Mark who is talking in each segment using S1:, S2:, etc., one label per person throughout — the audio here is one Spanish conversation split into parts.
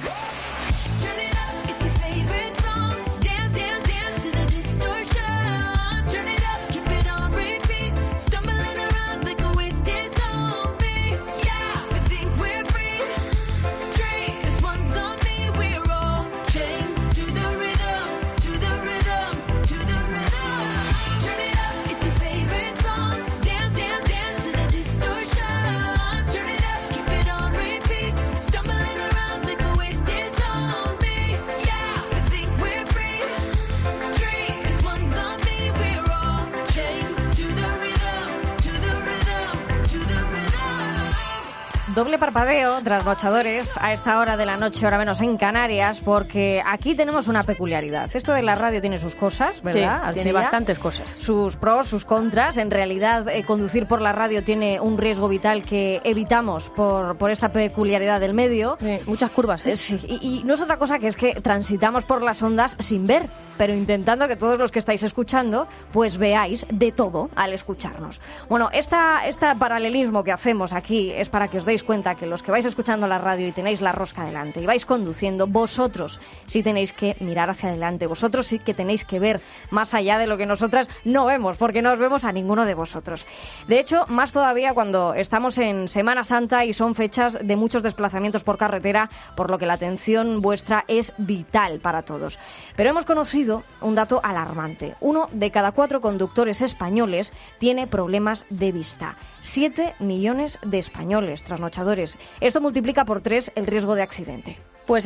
S1: Doble parpadeo, trasnochadores, a esta hora de la noche, hora menos en Canarias, porque aquí tenemos una peculiaridad. Esto de la radio tiene sus cosas, ¿verdad?
S2: Sí, tiene bastantes cosas.
S1: Sus pros, sus contras. En realidad, conducir por la radio tiene un riesgo vital que evitamos por esta peculiaridad del medio.
S2: Sí, muchas curvas, ¿eh?
S1: Sí, y no es otra cosa que es que transitamos por las ondas sin ver, pero intentando que todos los que estáis escuchando, pues veáis de todo al escucharnos. Bueno, este paralelismo que hacemos aquí es para que os deis cuenta que los que vais escuchando la radio y tenéis la rosca delante y vais conduciendo, vosotros sí tenéis que mirar hacia adelante, vosotros sí que tenéis que ver más allá de lo que nosotras no vemos, porque no os vemos a ninguno de vosotros. De hecho, más todavía cuando estamos en Semana Santa y son fechas de muchos desplazamientos por carretera, por lo que la atención vuestra es vital para todos. Pero hemos conocido un dato alarmante. 1 de cada 4 conductores españoles tiene problemas de vista. 7 millones de españoles trasnochadores. Esto multiplica por 3 el riesgo de accidente.
S2: Pues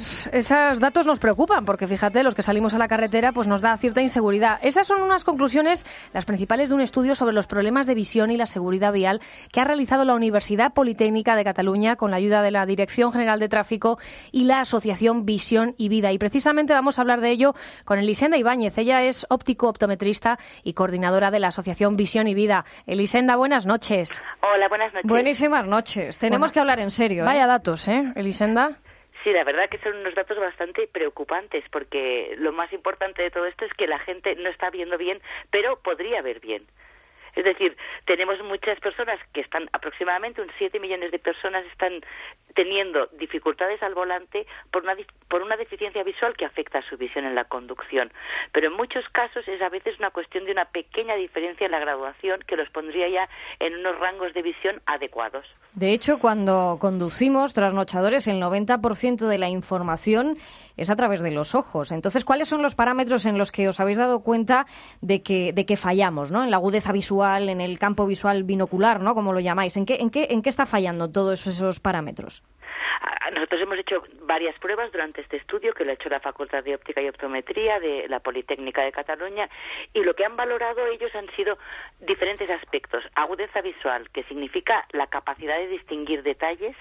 S2: esos datos nos preocupan, porque fíjate, los que salimos a la carretera pues nos da cierta inseguridad. Esas son unas conclusiones, las principales de un estudio sobre los problemas de visión y la seguridad vial que ha realizado la Universidad Politécnica de Cataluña con la ayuda de la Dirección General de Tráfico y la Asociación Visión y Vida. Y precisamente vamos a hablar de ello con Elisenda Ibáñez. Ella es óptico-optometrista y coordinadora de la Asociación Visión y Vida. Elisenda, buenas noches.
S3: Hola, buenas noches.
S1: Buenísimas noches. Tenemos que hablar en serio.
S2: Vaya datos, Elisenda.
S3: Sí, la verdad que son unos datos bastante preocupantes, porque lo más importante de todo esto es que la gente no está viendo bien, pero podría ver bien. Es decir, tenemos muchas personas que están, aproximadamente 7 millones de personas están teniendo dificultades al volante por una deficiencia visual que afecta a su visión en la conducción. Pero en muchos casos es a veces una cuestión de una pequeña diferencia en la graduación que los pondría ya en unos rangos de visión adecuados.
S1: De hecho, cuando conducimos trasnochadores, el 90% de la información es a través de los ojos. Entonces, ¿cuáles son los parámetros en los que os habéis dado cuenta de que fallamos, ¿no? En la agudeza visual, en el campo visual binocular, ¿no? Como lo llamáis. ¿En qué está fallando todos esos parámetros?
S3: Nosotros hemos hecho varias pruebas durante este estudio que lo ha hecho la Facultad de Óptica y Optometría de la Politécnica de Cataluña, y lo que han valorado ellos han sido diferentes aspectos. Agudeza visual, que significa la capacidad de distinguir detalles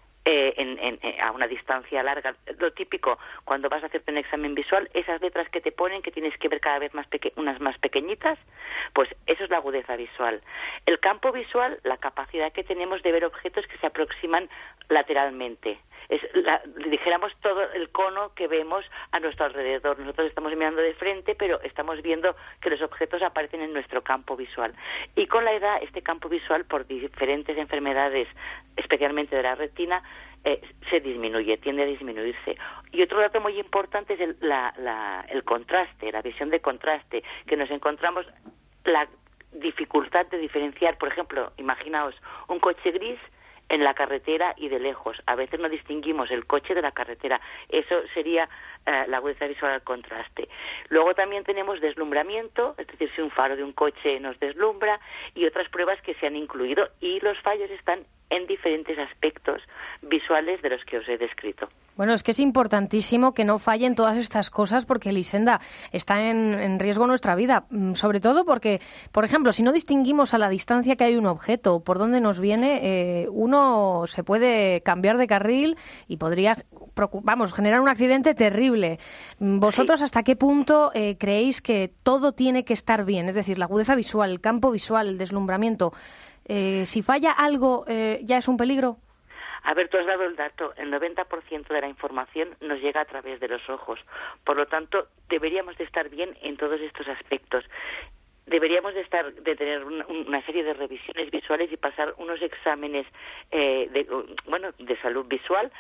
S3: a una distancia larga. Lo típico cuando vas a hacerte un examen visual, esas letras que te ponen que tienes que ver cada vez unas más pequeñitas, pues eso es la agudeza visual. El campo visual, la capacidad que tenemos de ver objetos que se aproximan lateralmente. Dijéramos todo el cono que vemos a nuestro alrededor. Nosotros estamos mirando de frente, pero estamos viendo que los objetos aparecen en nuestro campo visual. Y con la edad, este campo visual, por diferentes enfermedades, especialmente de la retina, se disminuye, tiende a disminuirse. Y otro dato muy importante es el contraste, la visión de contraste, que nos encontramos la dificultad de diferenciar. Por ejemplo, imaginaos un coche gris en la carretera y de lejos. A veces no distinguimos el coche de la carretera. Eso sería la agudeza visual al contraste. Luego también tenemos deslumbramiento, es decir, si un faro de un coche nos deslumbra, y otras pruebas que se han incluido, y los fallos están en diferentes aspectos visuales de los que os he descrito.
S2: Bueno, es que es importantísimo que no fallen todas estas cosas, porque, Elisenda, está en riesgo nuestra vida, sobre todo porque, por ejemplo, si no distinguimos a la distancia que hay un objeto o por dónde nos viene, uno se puede cambiar de carril y podría, generar un accidente terrible. ¿Vosotros hasta qué punto creéis que todo tiene que estar bien? Es decir, la agudeza visual, el campo visual, el deslumbramiento. Si falla algo, ¿ya es un peligro?
S3: A ver, tú has dado el dato, el 90% de la información nos llega a través de los ojos. Por lo tanto, deberíamos de estar bien en todos estos aspectos. Deberíamos de tener una serie de revisiones visuales y pasar unos exámenes de salud visual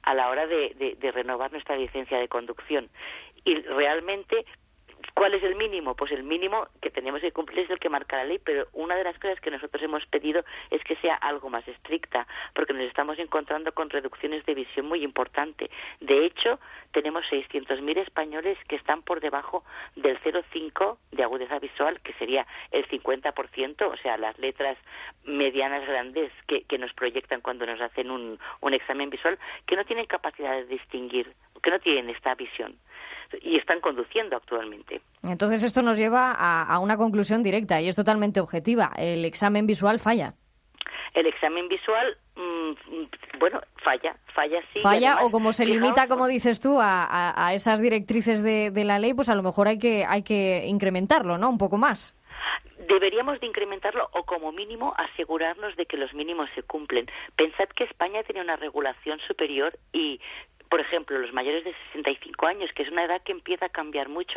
S3: a la hora de renovar nuestra licencia de conducción. Y realmente, ¿cuál es el mínimo? Pues el mínimo que tenemos que cumplir es el que marca la ley, pero una de las cosas que nosotros hemos pedido es que sea algo más estricta, porque nos estamos encontrando con reducciones de visión muy importante. De hecho, tenemos 600.000 españoles que están por debajo del 0,5 de agudeza visual, que sería el 50%, o sea, las letras medianas grandes que nos proyectan cuando nos hacen un examen visual, que no tienen capacidad de distinguir, que no tienen esta visión, y están conduciendo actualmente.
S1: Entonces esto nos lleva a una conclusión directa y es totalmente objetiva. El examen visual falla.
S3: El examen visual, falla sí.
S1: Falla,
S3: además,
S1: o como se limita, como dices tú, a esas directrices de la ley, pues a lo mejor hay que incrementarlo, ¿no? Un poco más.
S3: Deberíamos de incrementarlo o como mínimo asegurarnos de que los mínimos se cumplen. Pensad que España tiene una regulación superior y, por ejemplo, los mayores de 65 años, que es una edad que empieza a cambiar mucho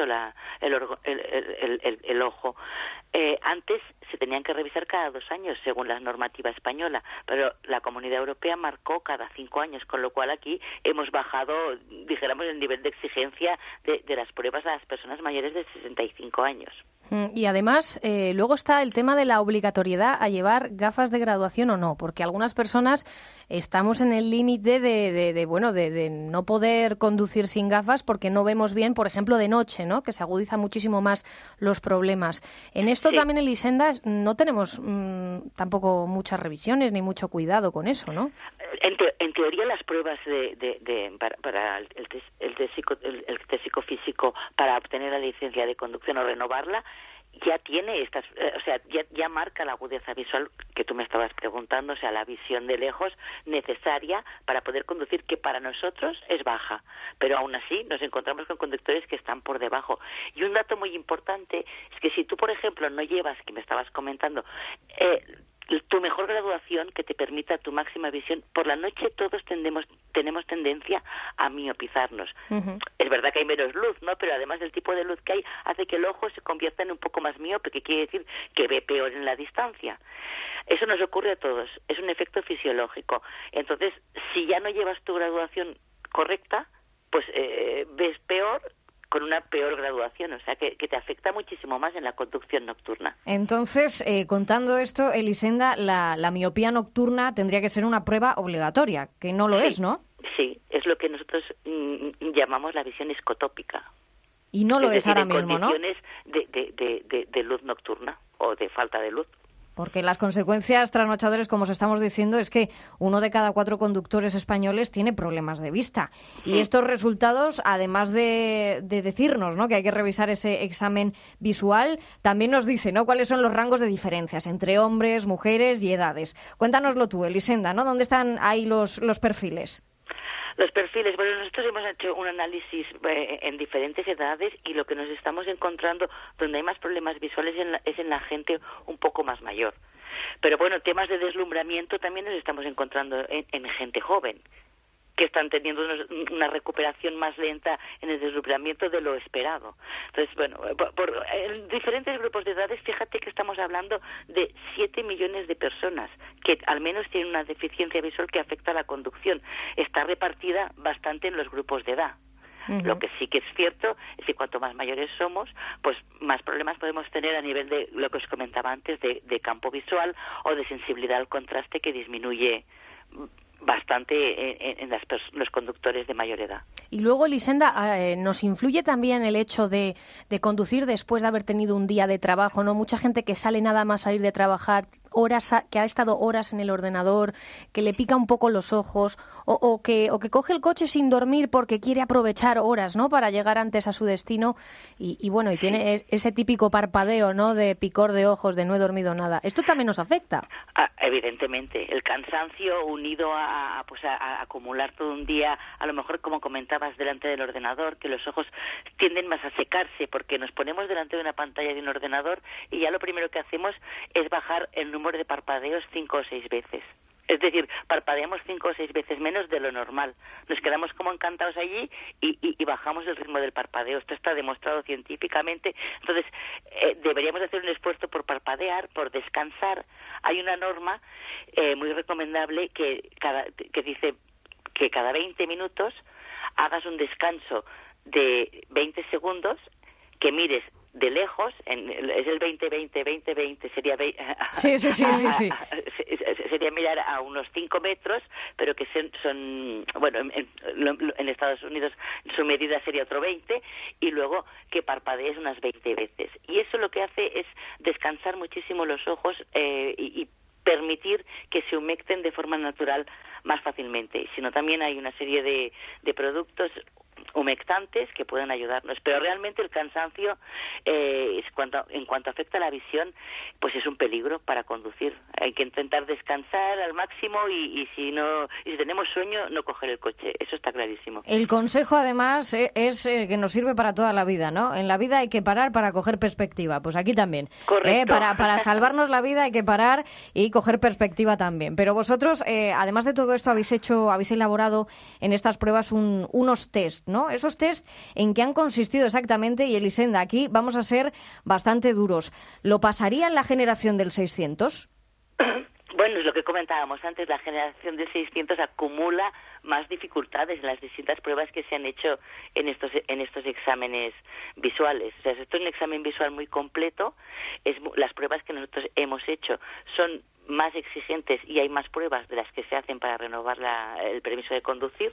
S3: el ojo. Antes se tenían que revisar cada 2 años según la normativa española, pero la Comunidad Europea marcó cada 5 años, con lo cual aquí hemos bajado, dijéramos, el nivel de exigencia de las pruebas a las personas mayores de 65 años.
S2: Y además, luego está el tema de la obligatoriedad a llevar gafas de graduación o no, porque algunas personas estamos en el límite de no poder conducir sin gafas porque no vemos bien, por ejemplo, de noche, ¿no? Que se agudiza muchísimo más los problemas. En esto también en Lisenda no tenemos tampoco muchas revisiones ni mucho cuidado con eso, ¿no?
S3: En teoría, las pruebas para el test psicofísico para obtener la licencia de conducción o renovarla ya tiene estas, ya marca la agudeza visual que tú me estabas preguntando, o sea, la visión de lejos necesaria para poder conducir, que para nosotros es baja, pero aún así nos encontramos con conductores que están por debajo. Y un dato muy importante es que si tú, por ejemplo, no llevas, que me estabas comentando, tu mejor graduación que te permita tu máxima visión, por la noche todos tenemos tendencia a miopizarnos. Uh-huh. Es verdad que hay menos luz, ¿no? Pero además el tipo de luz que hay hace que el ojo se convierta en un poco más miope, que quiere decir que ve peor en la distancia. Eso nos ocurre a todos, es un efecto fisiológico. Entonces, si ya no llevas tu graduación correcta, pues ves peor, con una peor graduación, o sea que te afecta muchísimo más en la conducción nocturna.
S1: Entonces, contando esto, Elisenda, la miopía nocturna tendría que ser una prueba obligatoria, que no lo es, ¿no?
S3: Sí, es lo que nosotros llamamos la visión escotópica.
S1: Y no lo es ahora mismo, ¿no?
S3: Condiciones de luz nocturna o de falta de luz.
S1: Porque las consecuencias trasnochadores, como os estamos diciendo, es que 1 de cada 4 conductores españoles tiene problemas de vista. Y estos resultados, además de decirnos, ¿no?, que hay que revisar ese examen visual, también nos dice, ¿no?, cuáles son los rangos de diferencias entre hombres, mujeres y edades. Cuéntanoslo tú, Elisenda, ¿no? ¿Dónde están ahí los perfiles?
S3: Los perfiles, bueno, nosotros hemos hecho un análisis en diferentes edades y lo que nos estamos encontrando donde hay más problemas visuales es en la gente un poco más mayor. Pero bueno, temas de deslumbramiento también nos estamos encontrando en gente joven, que están teniendo una recuperación más lenta en el deslumbramiento de lo esperado. Entonces, bueno, en diferentes grupos de edades, fíjate que estamos hablando de 7 millones de personas que al menos tienen una deficiencia visual que afecta a la conducción. Está repartida bastante en los grupos de edad. Uh-huh. Lo que sí que es cierto es que cuanto más mayores somos, pues más problemas podemos tener a nivel de lo que os comentaba antes, de campo visual o de sensibilidad al contraste, que disminuye bastante en los conductores de mayor edad.
S2: Y luego, Elisenda, nos influye también el hecho de conducir después de haber tenido un día de trabajo, ¿no? Mucha gente que sale nada más a ir de trabajar, que ha estado horas en el ordenador, que le pica un poco los ojos, o que coge el coche sin dormir porque quiere aprovechar horas, ¿no?, para llegar antes a su destino, y bueno, y tiene ese típico parpadeo, ¿no?, de picor de ojos, de no he dormido nada. ¿Esto también nos afecta?
S3: Evidentemente, el cansancio unido a acumular todo un día, a lo mejor, como comentabas, delante del ordenador, que los ojos tienden más a secarse porque nos ponemos delante de una pantalla de un ordenador y ya lo primero que hacemos es bajar el número de parpadeos 5 o 6 veces. Es decir, parpadeamos 5 o 6 veces menos de lo normal. Nos quedamos como encantados allí y bajamos el ritmo del parpadeo. Esto está demostrado científicamente. Entonces, deberíamos hacer un esfuerzo por parpadear, por descansar. Hay una norma muy recomendable que dice que cada 20 minutos hagas un descanso de 20 segundos, que mires de lejos, es el 20-20-20-20, sería...
S1: Sí.
S3: Sería mirar a unos 5 metros, pero que son bueno, en Estados Unidos su medida sería otro 20, y luego que parpadees unas 20 veces. Y eso lo que hace es descansar muchísimo los ojos y permitir que se humecten de forma natural más fácilmente. Sino también hay una serie de productos humectantes que pueden ayudarnos, pero realmente el cansancio en cuanto afecta a la visión, pues es un peligro para conducir. Hay que intentar descansar al máximo y si tenemos sueño, no coger el coche. Eso está clarísimo.
S1: El consejo, además, es que nos sirve para toda la vida, ¿no? En la vida hay que parar para coger perspectiva. Pues aquí también.
S3: Correcto.
S1: Para salvarnos la vida hay que parar y coger perspectiva también. Pero vosotros, además de todo esto, habéis elaborado en estas pruebas unos test, ¿no? Esos test, ¿en qué han consistido exactamente? Y Elisenda, aquí vamos a ser bastante duros. ¿Lo pasaría en la generación del 600?
S3: Bueno, es lo que comentábamos antes, la generación del 600 acumula más dificultades en las distintas pruebas que se han hecho en estos exámenes visuales. O sea, esto es un examen visual muy completo. Las pruebas que nosotros hemos hecho son más exigentes y hay más pruebas de las que se hacen para renovar el permiso de conducir,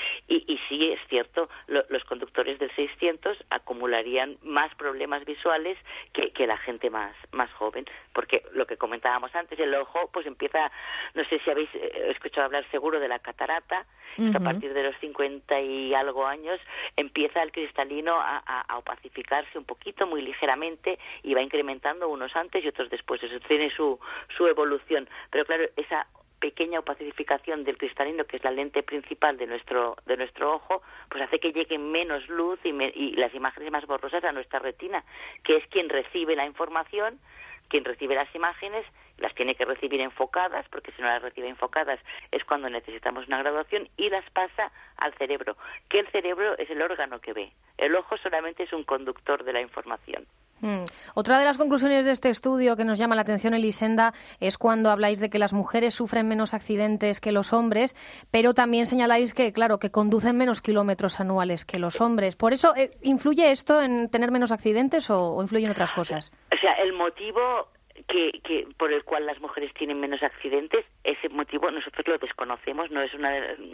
S3: y sí es cierto, los conductores del 600 acumularían más problemas visuales que la gente más joven, porque lo que comentábamos antes, el ojo pues empieza, no sé si habéis escuchado hablar seguro de la catarata, que a partir de los 50 y algo años empieza el cristalino a opacificarse un poquito, muy ligeramente, y va incrementando unos antes y otros después. Eso tiene su evolución. Pero claro, esa pequeña opacificación del cristalino, que es la lente principal de nuestro ojo, pues hace que llegue menos luz y las imágenes más borrosas a nuestra retina, que es quien recibe la información, quien recibe las imágenes, las tiene que recibir enfocadas, porque si no las recibe enfocadas es cuando necesitamos una graduación, y las pasa al cerebro, que el cerebro es el órgano que ve. El ojo solamente es un conductor de la información.
S2: Otra de las conclusiones de este estudio que nos llama la atención, Elisenda, es cuando habláis de que las mujeres sufren menos accidentes que los hombres, pero también señaláis que, claro, que conducen menos kilómetros anuales que los hombres. ¿Por eso influye esto en tener menos accidentes o influyen otras cosas?
S3: O sea, el motivo que por el cual las mujeres tienen menos accidentes, ese motivo nosotros lo desconocemos, no es uno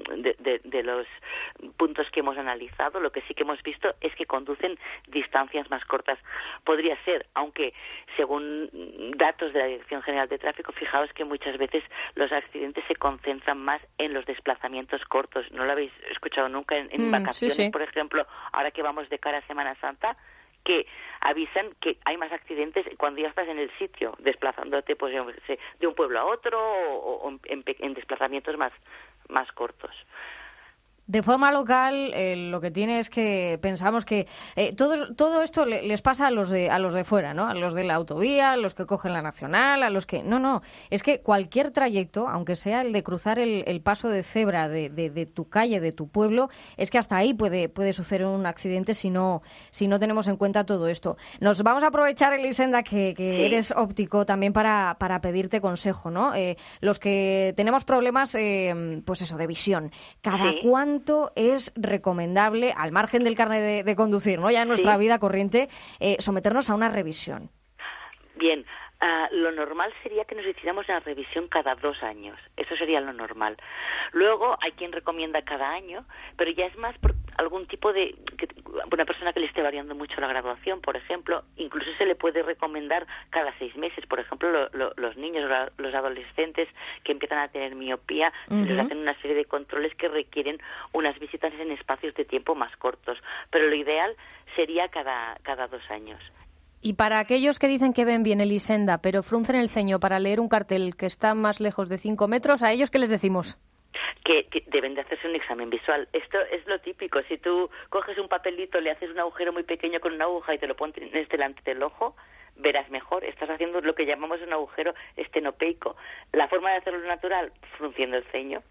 S3: de los puntos que hemos analizado. Lo que sí que hemos visto es que conducen distancias más cortas. Podría ser, aunque según datos de la Dirección General de Tráfico, fijaos que muchas veces los accidentes se concentran más en los desplazamientos cortos. ¿No lo habéis escuchado nunca en vacaciones? Sí. Por ejemplo, ahora que vamos de cara a Semana Santa, que avisan que hay más accidentes cuando ya estás en el sitio, desplazándote pues de un pueblo a otro o en desplazamientos más cortos.
S1: De forma local, lo que tiene es que pensamos que todo esto les pasa a los de fuera, ¿no? A los de la autovía, a los que cogen la nacional, a los que... No, es que cualquier trayecto, aunque sea el de cruzar el paso de cebra de tu calle, de tu pueblo, es que hasta ahí puede suceder un accidente si no tenemos en cuenta todo esto. Nos vamos a aprovechar, Elisenda, que sí, eres óptico, también para pedirte consejo, ¿no? Los que tenemos problemas, pues eso, de visión. ¿Cada cuánto es recomendable, al margen del carnet de conducir, ¿no? Ya en nuestra vida corriente, someternos a una revisión?
S3: Bien, lo normal sería que nos hiciéramos una revisión cada 2 años. Eso sería lo normal. Luego hay quien recomienda cada año, pero ya es más por algún tipo de... una persona que le esté variando mucho la graduación, por ejemplo, incluso se le puede recomendar cada 6 meses. Por ejemplo, los niños o los adolescentes que empiezan a tener miopía, les hacen una serie de controles que requieren unas visitas en espacios de tiempo más cortos. Pero lo ideal sería cada 2 años.
S2: Y para aquellos que dicen que ven bien, Elisenda, pero fruncen el ceño para leer un cartel que está más lejos de 5 metros, ¿a ellos qué les decimos?
S3: Que deben de hacerse un examen visual. Esto es lo típico. Si tú coges un papelito, le haces un agujero muy pequeño con una aguja y te lo pones delante del ojo, verás mejor. Estás haciendo lo que llamamos un agujero estenopeico. La forma de hacerlo natural, frunciendo el ceño.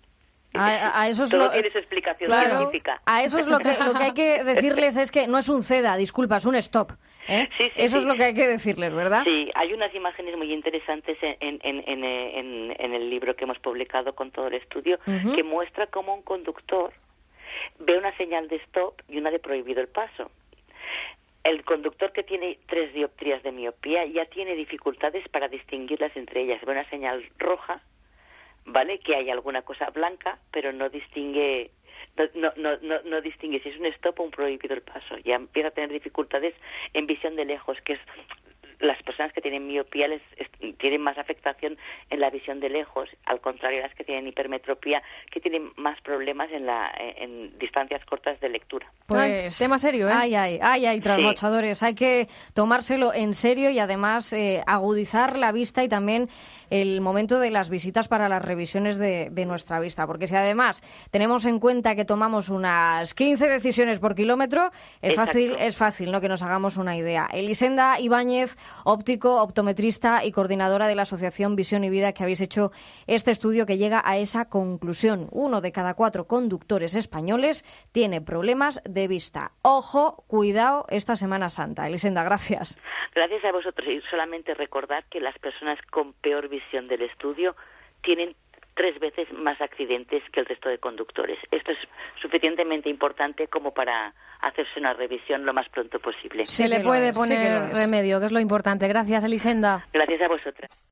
S1: A eso es
S3: todo
S1: lo...
S3: tiene su explicación
S1: Claro,
S3: científica.
S1: a eso es lo que hay que decirles, es que no es un ceda, disculpa, es un stop. ¿eh?
S3: Sí,
S1: eso es
S3: sí.
S1: lo que hay que decirles, ¿verdad?
S3: Sí, hay unas imágenes muy interesantes en el libro que hemos publicado con todo el estudio, que muestra cómo un conductor ve una señal de stop y una de prohibido el paso. El conductor que tiene 3 dioptrías de miopía ya tiene dificultades para distinguirlas entre ellas. Ve una señal roja, ¿vale? Que hay alguna cosa blanca, pero no distingue no distingue si es un stop o un prohibido el paso. Ya empieza a tener dificultades en visión de lejos, que es las personas que tienen miopía tienen más afectación en la visión de lejos, al contrario de las que tienen hipermetropía, que tienen más problemas en distancias cortas de lectura.
S2: Pues tema serio, ¿eh?
S1: Ay, trasnochadores. Sí. Hay que tomárselo en serio y además agudizar la vista y también el momento de las visitas para las revisiones de nuestra vista. Porque si además tenemos en cuenta que tomamos unas 15 decisiones por kilómetro, es fácil, ¿no?, que nos hagamos una idea. Elisenda Ibáñez, óptico, optometrista y coordinadora de la Asociación Visión y Vida, que habéis hecho este estudio que llega a esa conclusión. 1 de cada 4 conductores españoles tiene problemas de vista. Ojo, cuidado esta Semana Santa. Elisenda, gracias.
S3: Gracias a vosotros. Y solamente recordar que las personas con peor visión del estudio tienen 3 veces más accidentes que el resto de conductores. Esto es suficientemente importante como para hacerse una revisión lo más pronto posible.
S2: Se le puede poner remedio, que es lo importante. Gracias, Elisenda.
S3: Gracias a vosotras.